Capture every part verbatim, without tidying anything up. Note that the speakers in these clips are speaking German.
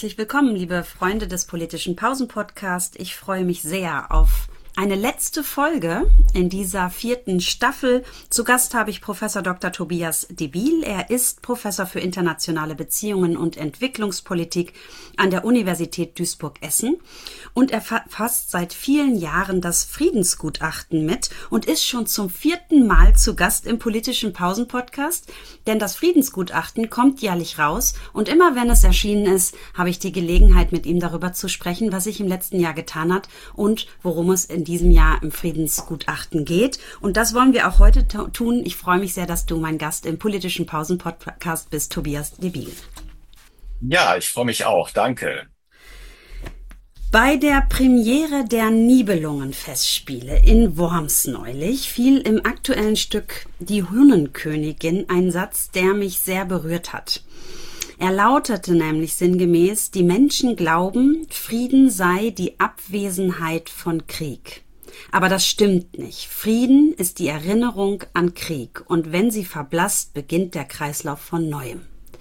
Herzlich willkommen, liebe Freunde des Politischen Pausen-Podcast. Ich freue mich sehr auf eine letzte Folge in dieser vierten Staffel. Zu Gast habe ich Professor Doktor Tobias Debil. Er ist Professor für internationale Beziehungen und Entwicklungspolitik an der Universität Duisburg-Essen und er verfasst seit vielen Jahren das Friedensgutachten mit und ist schon zum vierten Mal zu Gast im Politischen Pausen-Podcast, denn das Friedensgutachten kommt jährlich raus und immer wenn es erschienen ist, habe ich die Gelegenheit, mit ihm darüber zu sprechen, was sich im letzten Jahr getan hat und worum es in diesem Jahr im Friedensgutachten geht. Und das wollen wir auch heute tun. Ich freue mich sehr, dass du mein Gast im Politischen Pausen-Podcast bist, Tobias Debil. Ja, ich freue mich auch. Danke. Bei der Premiere der Nibelungenfestspiele in Worms neulich fiel im aktuellen Stück Die Hünnenkönigin ein Satz, der mich sehr berührt hat. Er lautete nämlich sinngemäß: Die Menschen glauben, Frieden sei die Abwesenheit von Krieg. Aber das stimmt nicht. Frieden ist die Erinnerung an Krieg und wenn sie verblasst, beginnt der Kreislauf von Neuem.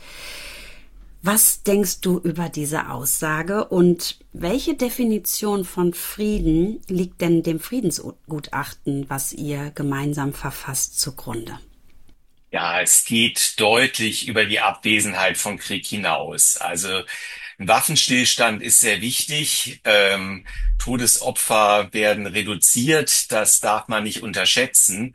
Was denkst du über diese Aussage und welche Definition von Frieden liegt denn dem Friedensgutachten, was ihr gemeinsam verfasst, zugrunde? Ja, es geht deutlich über die Abwesenheit von Krieg hinaus. Also ein Waffenstillstand ist sehr wichtig. Ähm, Todesopfer werden reduziert, das darf man nicht unterschätzen.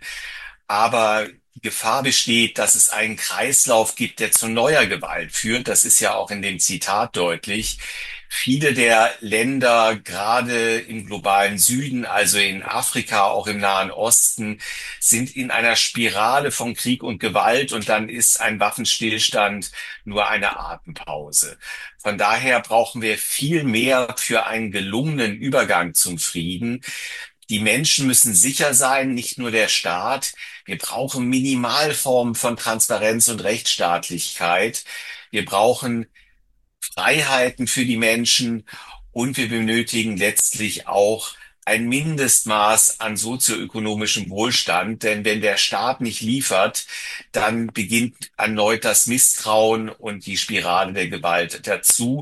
Aber die Gefahr besteht, dass es einen Kreislauf gibt, der zu neuer Gewalt führt. Das ist ja auch in dem Zitat deutlich. Viele der Länder, gerade im globalen Süden, also in Afrika, auch im Nahen Osten, sind in einer Spirale von Krieg und Gewalt und dann ist ein Waffenstillstand nur eine Atempause. Von daher brauchen wir viel mehr für einen gelungenen Übergang zum Frieden. Die Menschen müssen sicher sein, nicht nur der Staat. Wir brauchen Minimalformen von Transparenz und Rechtsstaatlichkeit. Wir brauchen Freiheiten für die Menschen und wir benötigen letztlich auch ein Mindestmaß an sozioökonomischem Wohlstand, denn wenn der Staat nicht liefert, dann beginnt erneut das Misstrauen und die Spirale der Gewalt dazu.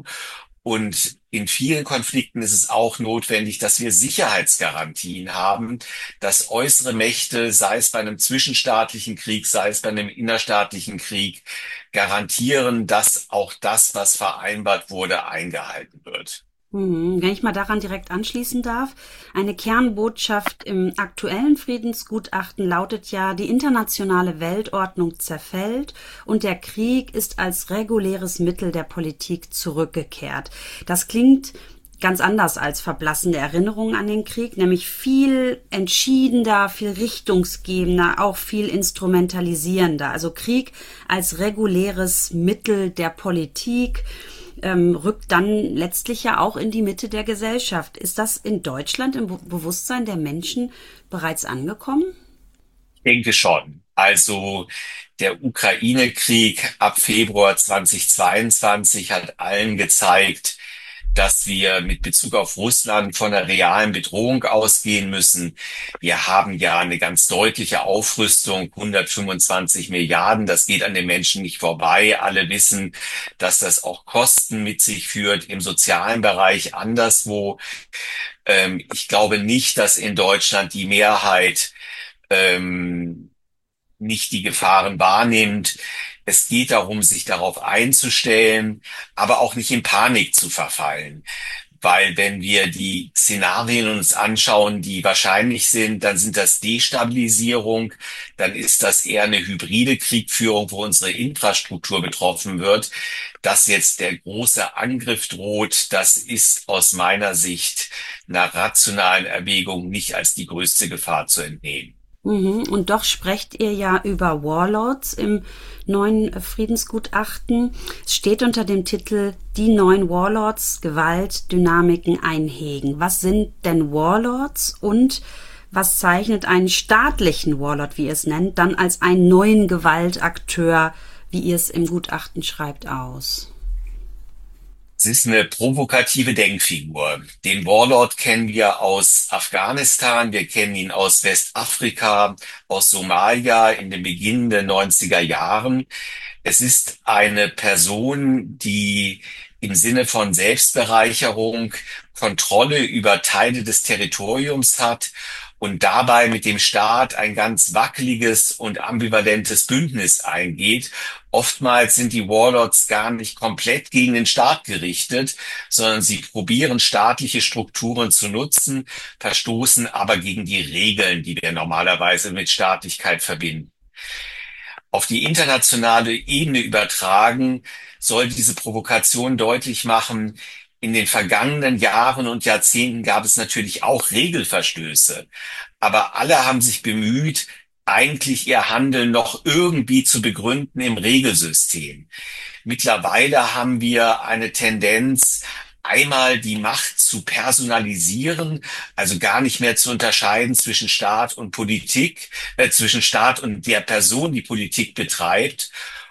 Und in vielen Konflikten ist es auch notwendig, dass wir Sicherheitsgarantien haben, dass äußere Mächte, sei es bei einem zwischenstaatlichen Krieg, sei es bei einem innerstaatlichen Krieg, garantieren, dass auch das, was vereinbart wurde, eingehalten wird. Hm, wenn ich mal daran direkt anschließen darf, eine Kernbotschaft im aktuellen Friedensgutachten lautet ja, die internationale Weltordnung zerfällt und der Krieg ist als reguläres Mittel der Politik zurückgekehrt. Das klingt ganz anders als verblassende Erinnerungen an den Krieg, nämlich viel entschiedener, viel richtungsgebender, auch viel instrumentalisierender. Also Krieg als reguläres Mittel der Politik ähm, rückt dann letztlich ja auch in die Mitte der Gesellschaft. Ist das in Deutschland im Be- Bewusstsein der Menschen bereits angekommen? Ich denke schon. Also der Ukraine-Krieg ab Februar zweitausendzweiundzwanzig hat allen gezeigt, dass wir mit Bezug auf Russland von einer realen Bedrohung ausgehen müssen. Wir haben ja eine ganz deutliche Aufrüstung, hundertfünfundzwanzig Milliarden. Das geht an den Menschen nicht vorbei. Alle wissen, dass das auch Kosten mit sich führt im sozialen Bereich anderswo. Ähm, ich glaube nicht, dass in Deutschland die Mehrheit ähm, nicht die Gefahren wahrnimmt. Es geht darum, sich darauf einzustellen, aber auch nicht in Panik zu verfallen. Weil wenn wir die Szenarien uns anschauen, die wahrscheinlich sind, dann sind das Destabilisierung, dann ist das eher eine hybride Kriegführung, wo unsere Infrastruktur betroffen wird. Dass jetzt der große Angriff droht, das ist aus meiner Sicht einer rationalen Erwägung nicht als die größte Gefahr zu entnehmen. Mhm. Und doch sprecht ihr ja über Warlords im neuen Friedensgutachten. Es steht unter dem Titel Die neuen Warlords, Gewalt, Dynamiken einhegen. Was sind denn Warlords und was zeichnet einen staatlichen Warlord, wie ihr es nennt, dann als einen neuen Gewaltakteur, wie ihr es im Gutachten schreibt, aus? Es ist eine provokative Denkfigur. Den Warlord kennen wir aus Afghanistan, wir kennen ihn aus Westafrika, aus Somalia in den beginnenden neunziger Jahren. Es ist eine Person, die im Sinne von Selbstbereicherung Kontrolle über Teile des Territoriums hat und dabei mit dem Staat ein ganz wackeliges und ambivalentes Bündnis eingeht. Oftmals sind die Warlords gar nicht komplett gegen den Staat gerichtet, sondern sie probieren staatliche Strukturen zu nutzen, verstoßen aber gegen die Regeln, die wir normalerweise mit Staatlichkeit verbinden. Auf die internationale Ebene übertragen, soll diese Provokation deutlich machen, in den vergangenen Jahren und Jahrzehnten gab es natürlich auch Regelverstöße, aber alle haben sich bemüht, eigentlich ihr Handeln noch irgendwie zu begründen im Regelsystem. Mittlerweile haben wir eine Tendenz, einmal die Macht zu personalisieren, also gar nicht mehr zu unterscheiden zwischen Staat und Politik, äh, zwischen Staat und der Person, die Politik betreibt.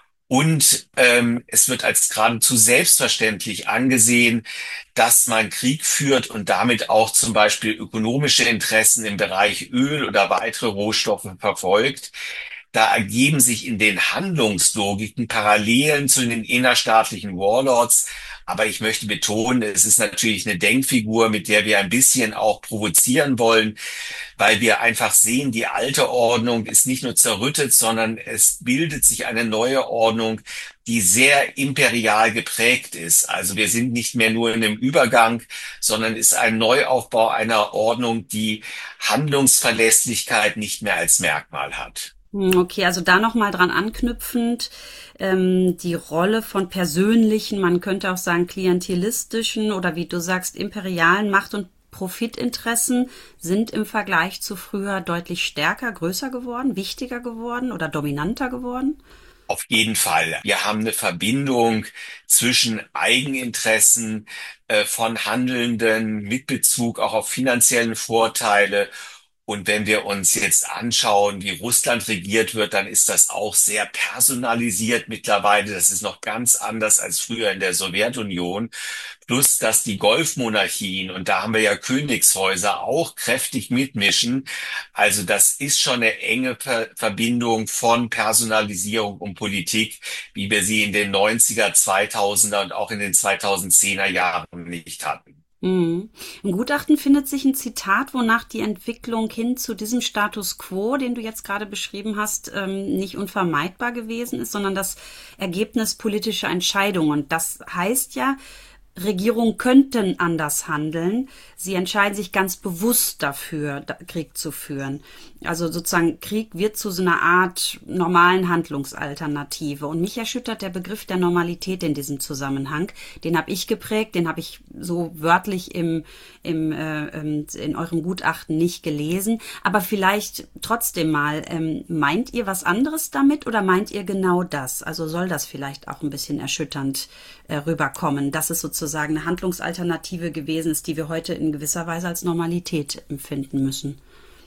Und ähm, es wird als geradezu selbstverständlich angesehen, dass man Krieg führt und damit auch zum Beispiel ökonomische Interessen im Bereich Öl oder weitere Rohstoffe verfolgt. Da ergeben sich in den Handlungslogiken Parallelen zu den innerstaatlichen Warlords. Aber ich möchte betonen, es ist natürlich eine Denkfigur, mit der wir ein bisschen auch provozieren wollen, weil wir einfach sehen, die alte Ordnung ist nicht nur zerrüttet, sondern es bildet sich eine neue Ordnung, die sehr imperial geprägt ist. Also wir sind nicht mehr nur in einem Übergang, sondern ist ein Neuaufbau einer Ordnung, die Handlungsverlässlichkeit nicht mehr als Merkmal hat. Hm, okay, also da nochmal dran anknüpfend, ähm, die Rolle von persönlichen, man könnte auch sagen klientelistischen oder wie du sagst, imperialen Macht- und Profitinteressen sind im Vergleich zu früher deutlich stärker, größer geworden, wichtiger geworden oder dominanter geworden. Auf jeden Fall. Wir haben eine Verbindung zwischen Eigeninteressen äh, von Handelnden mit Bezug auch auf finanziellen Vorteile. Und wenn wir uns jetzt anschauen, wie Russland regiert wird, dann ist das auch sehr personalisiert mittlerweile. Das ist noch ganz anders als früher in der Sowjetunion. Plus, dass die Golfmonarchien, und da haben wir ja Königshäuser, auch kräftig mitmischen. Also das ist schon eine enge Ver Verbindung von Personalisierung und Politik, wie wir sie in den neunziger, zweitausender und auch in den zweitausendzehner Jahren nicht hatten. Mhm. Im Gutachten findet sich ein Zitat, wonach die Entwicklung hin zu diesem Status quo, den du jetzt gerade beschrieben hast, ähm, nicht unvermeidbar gewesen ist, sondern das Ergebnis politischer Entscheidungen. Und das heißt ja, Regierungen könnten anders handeln. Sie entscheiden sich ganz bewusst dafür, Krieg zu führen. Also sozusagen Krieg wird zu so einer Art normalen Handlungsalternative. Und mich erschüttert der Begriff der Normalität in diesem Zusammenhang. Den habe ich geprägt, den habe ich so wörtlich im, im, äh, in eurem Gutachten nicht gelesen. Aber vielleicht trotzdem mal, ähm, meint ihr was anderes damit oder meint ihr genau das? Also soll das vielleicht auch ein bisschen erschütternd äh, rüberkommen, dass es sozusagen eine Handlungsalternative gewesen ist, die wir heute in gewisser Weise als Normalität empfinden müssen?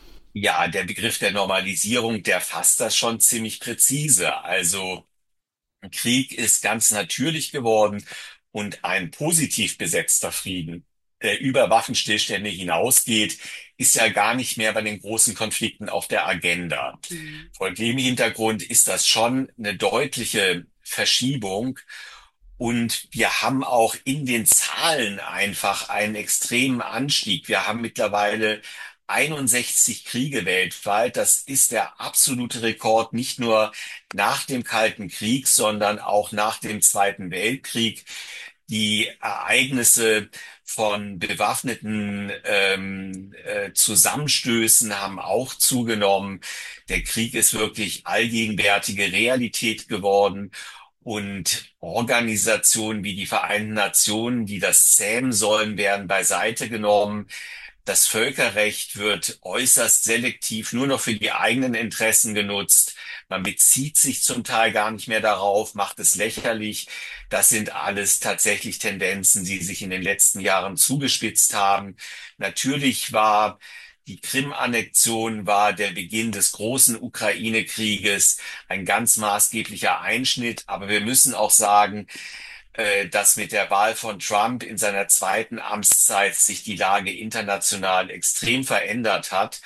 Ja, der Begriff der Normalisierung, der fasst das schon ziemlich präzise. Also Krieg ist ganz natürlich geworden und ein positiv besetzter Frieden, der über Waffenstillstände hinausgeht, ist ja gar nicht mehr bei den großen Konflikten auf der Agenda. Mhm. Vor dem Hintergrund ist das schon eine deutliche Verschiebung. Und wir haben auch in den Zahlen einfach einen extremen Anstieg. Wir haben mittlerweile einundsechzig Kriege weltweit. Das ist der absolute Rekord, nicht nur nach dem Kalten Krieg, sondern auch nach dem Zweiten Weltkrieg. Die Ereignisse von bewaffneten ähm, äh, Zusammenstößen haben auch zugenommen. Der Krieg ist wirklich allgegenwärtige Realität geworden. Und Organisationen wie die Vereinten Nationen, die das zähmen sollen, werden beiseite genommen. Das Völkerrecht wird äußerst selektiv nur noch für die eigenen Interessen genutzt. Man bezieht sich zum Teil gar nicht mehr darauf, macht es lächerlich. Das sind alles tatsächlich Tendenzen, die sich in den letzten Jahren zugespitzt haben. Natürlich war die Krim-Annexion, war der Beginn des großen Ukraine-Krieges ein ganz maßgeblicher Einschnitt. Aber wir müssen auch sagen, äh, dass mit der Wahl von Trump in seiner zweiten Amtszeit sich die Lage international extrem verändert hat.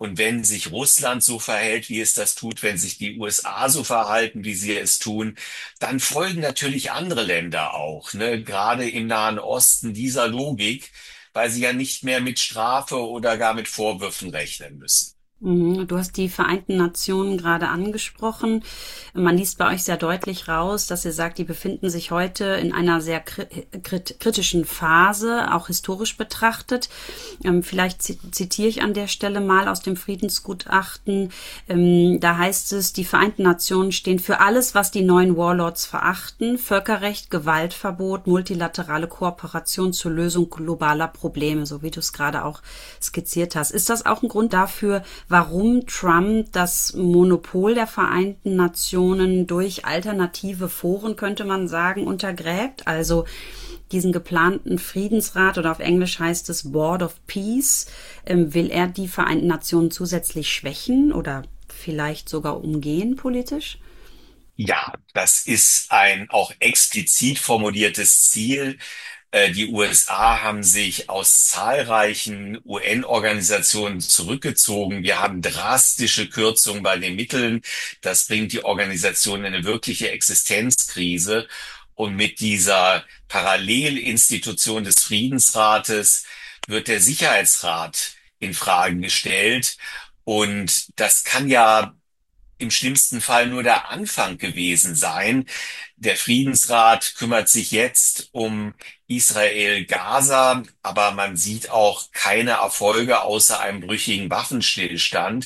Und wenn sich Russland so verhält, wie es das tut, wenn sich die U S A so verhalten, wie sie es tun, dann folgen natürlich andere Länder auch, ne? Gerade im Nahen Osten dieser Logik, weil sie ja nicht mehr mit Strafe oder gar mit Vorwürfen rechnen müssen. Mhm. Du hast die Vereinten Nationen gerade angesprochen. Man liest bei euch sehr deutlich raus, dass ihr sagt, die befinden sich heute in einer sehr krit kritischen Phase, auch historisch betrachtet. Ähm, vielleicht zitiere ich an der Stelle mal aus dem Friedensgutachten. Ähm, da heißt es, die Vereinten Nationen stehen für alles, was die neuen Warlords verachten: Völkerrecht, Gewaltverbot, multilaterale Kooperation zur Lösung globaler Probleme, so wie du es gerade auch skizziert hast. Ist das auch ein Grund dafür, warum Trump das Monopol der Vereinten Nationen durch alternative Foren, könnte man sagen, untergräbt? Also diesen geplanten Friedensrat, oder auf Englisch heißt es Board of Peace, ähm, will er die Vereinten Nationen zusätzlich schwächen oder vielleicht sogar umgehen politisch? Ja, das ist ein auch explizit formuliertes Ziel. Äh, Die U S A haben sich aus zahlreichen U N-Organisationen zurückgezogen. Wir haben drastische Kürzungen bei den Mitteln. Das bringt die Organisation in eine wirkliche Existenzkrise. Und mit dieser Parallelinstitution des Friedensrates wird der Sicherheitsrat in Frage gestellt. Und das kann ja im schlimmsten Fall nur der Anfang gewesen sein. Der Friedensrat kümmert sich jetzt um Israel-Gaza, aber man sieht auch keine Erfolge außer einem brüchigen Waffenstillstand.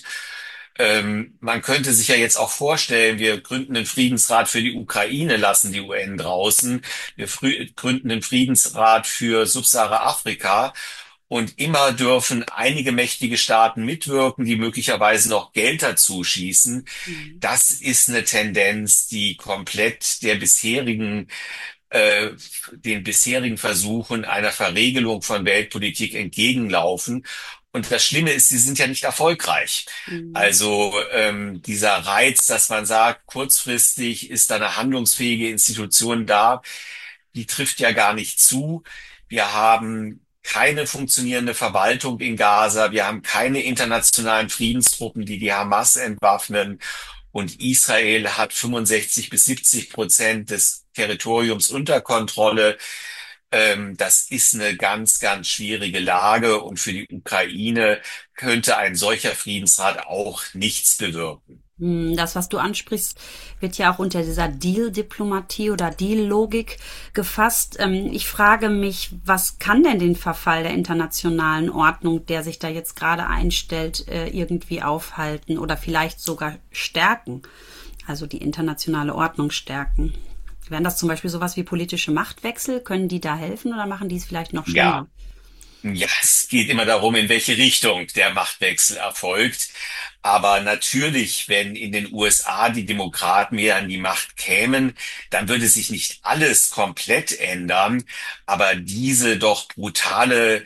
Ähm, man könnte sich ja jetzt auch vorstellen, wir gründen einen Friedensrat für die Ukraine, lassen die U N draußen. Wir gründen einen Friedensrat für Subsahara-Afrika. Und immer dürfen einige mächtige Staaten mitwirken, die möglicherweise noch Geld dazu schießen. Mhm. Das ist eine Tendenz, die komplett der bisherigen, äh, den bisherigen Versuchen einer Verregelung von Weltpolitik entgegenlaufen. Und das Schlimme ist, sie sind ja nicht erfolgreich. Mhm. Also ähm, dieser Reiz, dass man sagt, kurzfristig ist da eine handlungsfähige Institution da, die trifft ja gar nicht zu. Wir haben keine funktionierende Verwaltung in Gaza. Wir haben keine internationalen Friedenstruppen, die die Hamas entwaffnen. Und Israel hat fünfundsechzig bis siebzig Prozent des Territoriums unter Kontrolle. Ähm, das ist eine ganz, ganz schwierige Lage. Und für die Ukraine könnte ein solcher Friedensrat auch nichts bewirken. Das, was du ansprichst, wird ja auch unter dieser Deal-Diplomatie oder Deal-Logik gefasst. Ich frage mich, was kann denn den Verfall der internationalen Ordnung, der sich da jetzt gerade einstellt, irgendwie aufhalten oder vielleicht sogar stärken? Also die internationale Ordnung stärken. Wären das zum Beispiel sowas wie politische Machtwechsel? Können die da helfen oder machen die es vielleicht noch schlimmer? Ja. Ja, es geht immer darum, in welche Richtung der Machtwechsel erfolgt. Aber natürlich, wenn in den U S A die Demokraten wieder an die Macht kämen, dann würde sich nicht alles komplett ändern. Aber diese doch brutale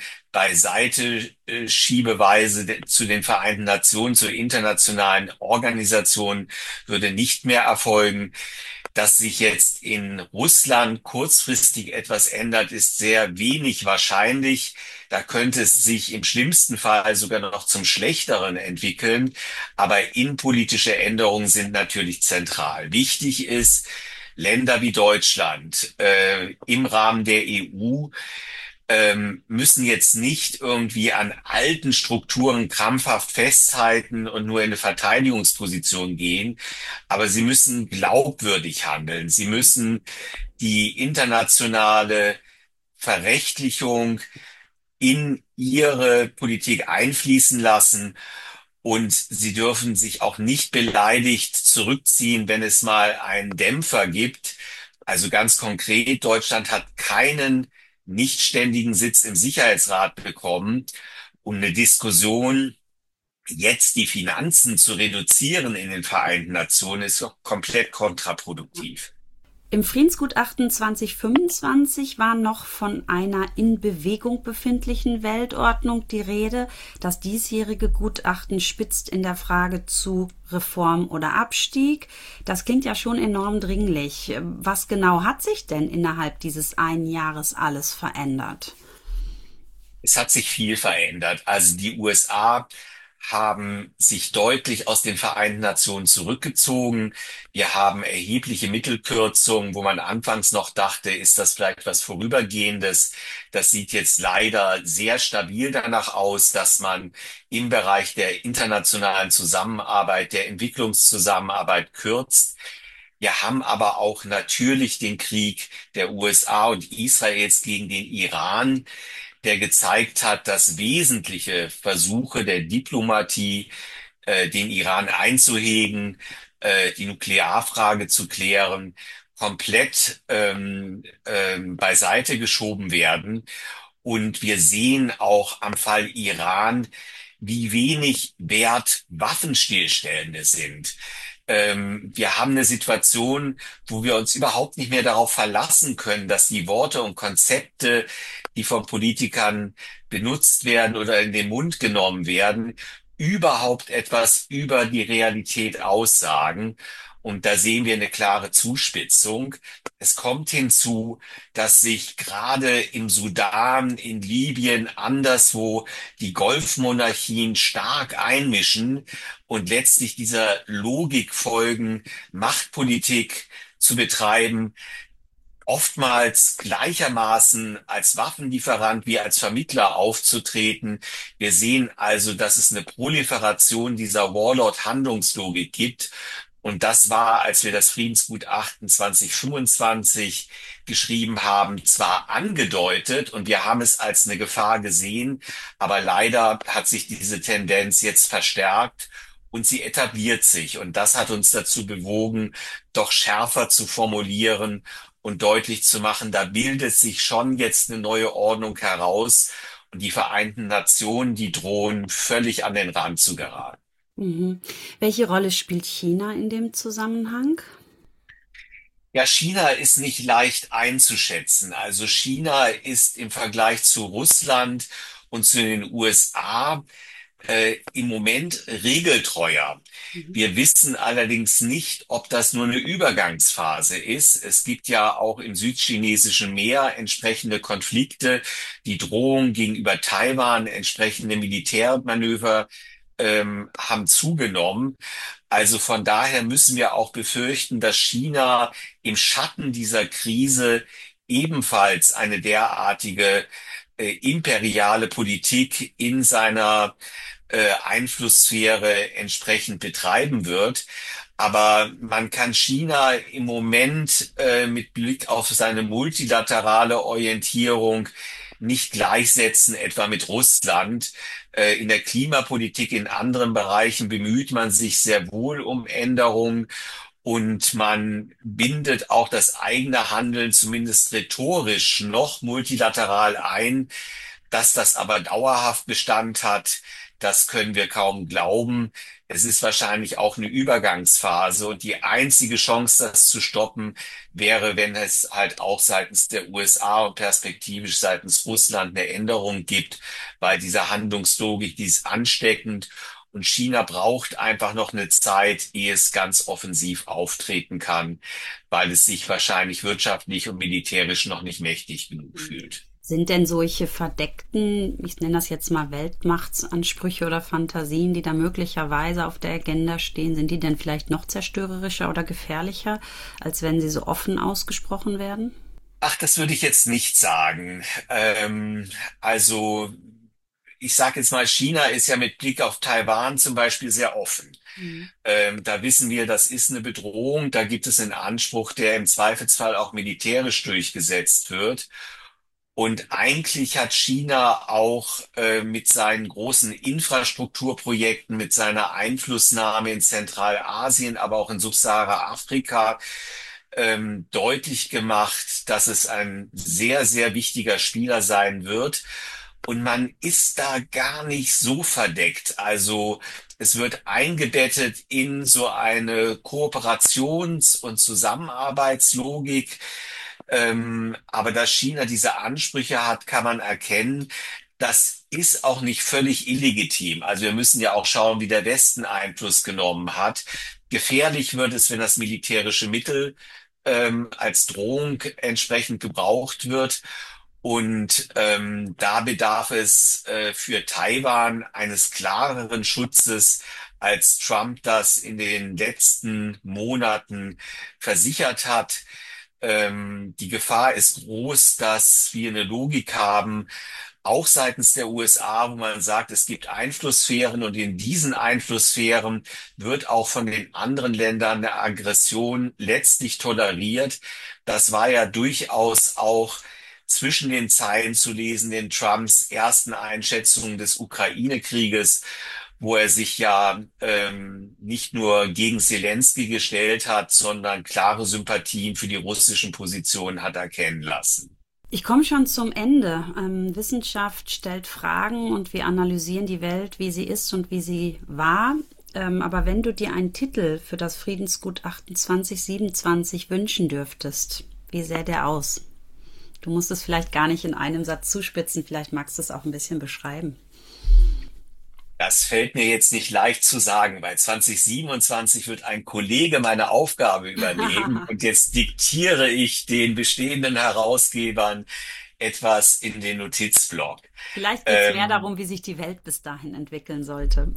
Beiseite-Schiebeweise de- zu den Vereinten Nationen, zur internationalen Organisation würde nicht mehr erfolgen. Dass sich jetzt in Russland kurzfristig etwas ändert, ist sehr wenig wahrscheinlich. Da könnte es sich im schlimmsten Fall sogar noch zum Schlechteren entwickeln. Aber innenpolitische Änderungen sind natürlich zentral. Wichtig ist, Länder wie Deutschland äh, im Rahmen der E U ähm, müssen jetzt nicht irgendwie an alten Strukturen krampfhaft festhalten und nur in eine Verteidigungsposition gehen, aber sie müssen glaubwürdig handeln. Sie müssen die internationale Verrechtlichung in ihre Politik einfließen lassen. Und sie dürfen sich auch nicht beleidigt zurückziehen, wenn es mal einen Dämpfer gibt. Also ganz konkret, Deutschland hat keinen nichtständigen Sitz im Sicherheitsrat bekommen. Und eine Diskussion, jetzt die Finanzen zu reduzieren in den Vereinten Nationen, ist doch komplett kontraproduktiv. Im Friedensgutachten zwanzig fünfundzwanzig war noch von einer in Bewegung befindlichen Weltordnung die Rede. Das diesjährige Gutachten spitzt in der Frage zu Reform oder Abstieg. Das klingt ja schon enorm dringlich. Was genau hat sich denn innerhalb dieses einen Jahres alles verändert? Es hat sich viel verändert. Also die U S A haben sich deutlich aus den Vereinten Nationen zurückgezogen. Wir haben erhebliche Mittelkürzungen, wo man anfangs noch dachte, ist das vielleicht was Vorübergehendes. Das sieht jetzt leider sehr stabil danach aus, dass man im Bereich der internationalen Zusammenarbeit, der Entwicklungszusammenarbeit kürzt. Wir haben aber auch natürlich den Krieg der U S A und Israels gegen den Iran, der gezeigt hat, dass wesentliche Versuche der Diplomatie, äh, den Iran einzuhegen, äh, die Nuklearfrage zu klären, komplett ähm, ähm, beiseite geschoben werden. Und wir sehen auch am Fall Iran, wie wenig wert Waffenstillstände sind. Ähm, wir haben eine Situation, wo wir uns überhaupt nicht mehr darauf verlassen können, dass die Worte und Konzepte, die von Politikern benutzt werden oder in den Mund genommen werden, überhaupt etwas über die Realität aussagen. Und da sehen wir eine klare Zuspitzung. Es kommt hinzu, dass sich gerade im Sudan, in Libyen, anderswo die Golfmonarchien stark einmischen und letztlich dieser Logik folgen, Machtpolitik zu betreiben, oftmals gleichermaßen als Waffenlieferant wie als Vermittler aufzutreten. Wir sehen also, dass es eine Proliferation dieser Warlord-Handlungslogik gibt. Und das war, als wir das Friedensgutachten zwanzig fünfundzwanzig geschrieben haben, zwar angedeutet und wir haben es als eine Gefahr gesehen, aber leider hat sich diese Tendenz jetzt verstärkt und sie etabliert sich. Und das hat uns dazu bewogen, doch schärfer zu formulieren und deutlich zu machen, da bildet sich schon jetzt eine neue Ordnung heraus und die Vereinten Nationen, die drohen völlig an den Rand zu geraten. Mhm. Welche Rolle spielt China in dem Zusammenhang? Ja, China ist nicht leicht einzuschätzen. Also China ist im Vergleich zu Russland und zu den U S A äh, im Moment regeltreuer. Mhm. Wir wissen allerdings nicht, ob das nur eine Übergangsphase ist. Es gibt ja auch im südchinesischen Meer entsprechende Konflikte, die Drohung gegenüber Taiwan, entsprechende Militärmanöver ähm, haben zugenommen. Also von daher müssen wir auch befürchten, dass China im Schatten dieser Krise ebenfalls eine derartige äh, imperiale Politik in seiner äh, Einflusssphäre entsprechend betreiben wird. Aber man kann China im Moment äh, mit Blick auf seine multilaterale Orientierung nicht gleichsetzen, etwa mit Russland. Äh, in der Klimapolitik, in anderen Bereichen bemüht man sich sehr wohl um Änderungen. Und man bindet auch das eigene Handeln zumindest rhetorisch noch multilateral ein. Dass das aber dauerhaft Bestand hat, das können wir kaum glauben. Es ist wahrscheinlich auch eine Übergangsphase und die einzige Chance, das zu stoppen, wäre, wenn es halt auch seitens der U S A und perspektivisch seitens Russland eine Änderung gibt, weil diese Handlungslogik, die ist ansteckend und China braucht einfach noch eine Zeit, ehe es ganz offensiv auftreten kann, weil es sich wahrscheinlich wirtschaftlich und militärisch noch nicht mächtig genug fühlt. Sind denn solche verdeckten, ich nenne das jetzt mal Weltmachtsansprüche oder Fantasien, die da möglicherweise auf der Agenda stehen, sind die denn vielleicht noch zerstörerischer oder gefährlicher, als wenn sie so offen ausgesprochen werden? Ach, das würde ich jetzt nicht sagen. Ähm, also ich sage jetzt mal, China ist ja mit Blick auf Taiwan zum Beispiel sehr offen. Mhm. Ähm, da wissen wir, das ist eine Bedrohung. Da gibt es einen Anspruch, der im Zweifelsfall auch militärisch durchgesetzt wird. Und eigentlich hat China auch äh, mit seinen großen Infrastrukturprojekten, mit seiner Einflussnahme in Zentralasien, aber auch in Subsahara-Afrika ähm, deutlich gemacht, dass es ein sehr, sehr wichtiger Spieler sein wird. Und man ist da gar nicht so verdeckt. Also es wird eingebettet in so eine Kooperations- und Zusammenarbeitslogik. Ähm, aber dass China diese Ansprüche hat, kann man erkennen. Das ist auch nicht völlig illegitim. Also wir müssen ja auch schauen, wie der Westen Einfluss genommen hat. Gefährlich wird es, wenn das militärische Mittel ähm, als Drohung entsprechend gebraucht wird. Und ähm, da bedarf es äh, für Taiwan eines klareren Schutzes, als Trump das in den letzten Monaten versichert hat. Ähm, die Gefahr ist groß, dass wir eine Logik haben, auch seitens der U S A, wo man sagt, es gibt Einflusssphären und in diesen Einflusssphären wird auch von den anderen Ländern eine Aggression letztlich toleriert. Das war ja durchaus auch zwischen den Zeilen zu lesen in Trumps ersten Einschätzungen des Ukraine-Krieges, wo er sich ja ähm, nicht nur gegen Zelensky gestellt hat, sondern klare Sympathien für die russischen Positionen hat erkennen lassen. Ich komme schon zum Ende. Ähm, Wissenschaft stellt Fragen und wir analysieren die Welt, wie sie ist und wie sie war. Ähm, aber wenn du dir einen Titel für das Friedensgutachten zwanzig siebenundzwanzig wünschen dürftest, wie sähe der aus? Du musst es vielleicht gar nicht in einem Satz zuspitzen, vielleicht magst du es auch ein bisschen beschreiben. Das fällt mir jetzt nicht leicht zu sagen, weil zwanzig siebenundzwanzig wird ein Kollege meine Aufgabe übernehmen und jetzt diktiere ich den bestehenden Herausgebern etwas in den Notizblock. Vielleicht geht es mehr Ähm, darum, wie sich die Welt bis dahin entwickeln sollte.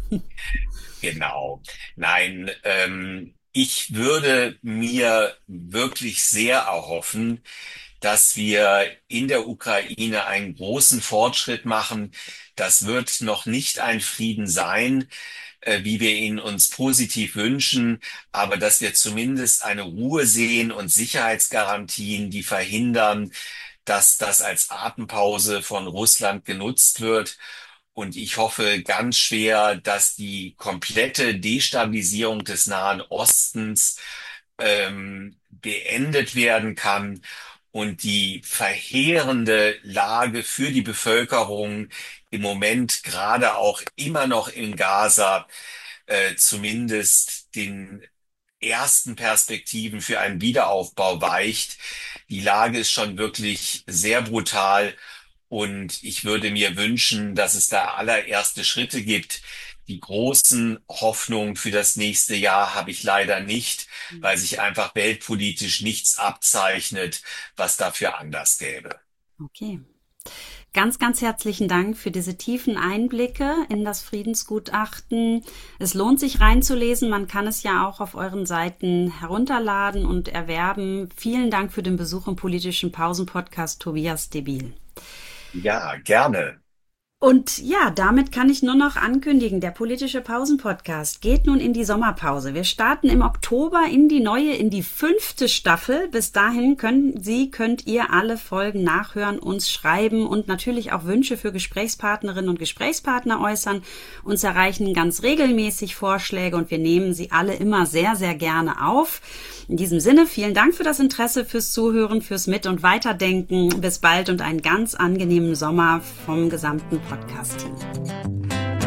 genau. Nein, ähm, ich würde mir wirklich sehr erhoffen, dass wir in der Ukraine einen großen Fortschritt machen. Das wird noch nicht ein Frieden sein, äh, wie wir ihn uns positiv wünschen, aber dass wir zumindest eine Ruhe sehen und Sicherheitsgarantien, die verhindern, dass das als Atempause von Russland genutzt wird. Und ich hoffe ganz schwer, dass die komplette Destabilisierung des Nahen Ostens ähm, beendet werden kann und die verheerende Lage für die Bevölkerung im Moment gerade auch immer noch in Gaza äh, zumindest den ersten Perspektiven für einen Wiederaufbau weicht. Die Lage ist schon wirklich sehr brutal und ich würde mir wünschen, dass es da allererste Schritte gibt. Die großen Hoffnungen für das nächste Jahr habe ich leider nicht, weil sich einfach weltpolitisch nichts abzeichnet, was dafür Anlass gäbe. Okay. Ganz, ganz herzlichen Dank für diese tiefen Einblicke in das Friedensgutachten. Es lohnt sich reinzulesen. Man kann es ja auch auf euren Seiten herunterladen und erwerben. Vielen Dank für den Besuch im politischen Pausen-Podcast, Tobias Debil. Ja, gerne. Und ja, damit kann ich nur noch ankündigen, der politische Pausen-Podcast geht nun in die Sommerpause. Wir starten im Oktober in die neue, in die fünfte Staffel. Bis dahin können Sie, könnt ihr alle Folgen nachhören, uns schreiben und natürlich auch Wünsche für Gesprächspartnerinnen und Gesprächspartner äußern. Uns erreichen ganz regelmäßig Vorschläge und wir nehmen sie alle immer sehr, sehr gerne auf. In diesem Sinne, vielen Dank für das Interesse, fürs Zuhören, fürs Mit- und Weiterdenken. Bis bald und einen ganz angenehmen Sommer vom gesamten Podcast-Team.